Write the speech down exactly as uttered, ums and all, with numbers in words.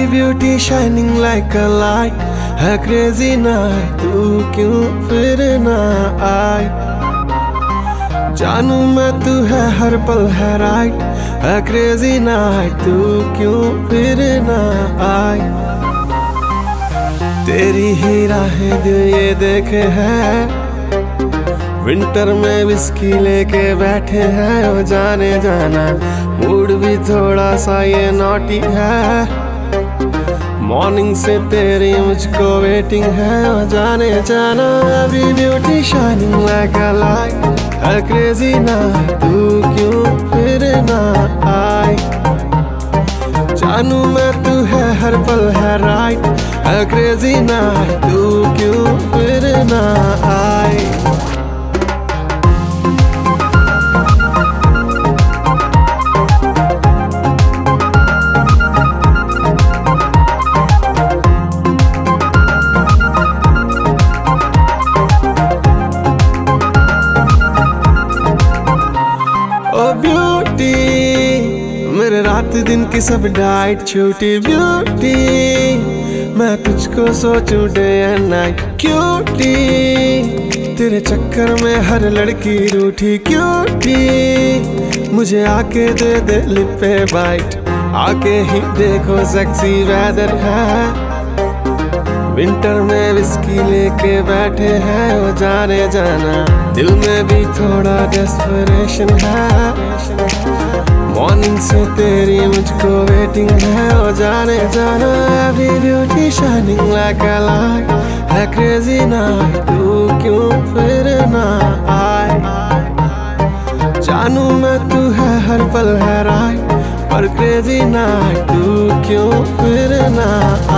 Beauty shining like a light है crazy night, तू क्यों फिर ना आई। जानू मैं तू है हर पल है राइट, है क्रेजी नाइट, तू क्यों फिर ना आई। तेरी ही राहें दिल ये देखे हैं, विंटर में विस्की लेके बैठे हैं। ओ जाने जाना मूड भी थोड़ा सा ये नॉटी है, मॉर्निंग से तेरी मुझको वेटिंग है। ओ जाने जाना अभी beauty shining like a light, है क्रेजी नाइट, तू क्यों फिर ना आई। जानू मैं तू है हर पल है राइट, है क्रेजी नाइट, तू क्यों फिर ना आई। ओ ब्यूटी मेरे रात दिन की सब डाइट छूटी। ब्यूटी मैं तुझको सोचूं डे एंड नाइट। क्यूटी तेरे चक्कर में हर लड़की रूठी। क्यूटी मुझे आके दे दे लिप पे बाइट, आके ही देखो सेक्सी वेदर है। विंटर में विस्की लेके बैठे हैं। ओ जाने जाना दिल में भी थोड़ा डेस्परेशन है, मॉर्निंग से तेरी मुझको वेटिंग है। ओ जाने जाना every beauty shining like a light, है क्रेजी नाइट, तू क्यों फिर ना आई। जानू मैं तू है हर पल है राइट, पर क्रेजी नाइट, तू क्यों फिर ना आई।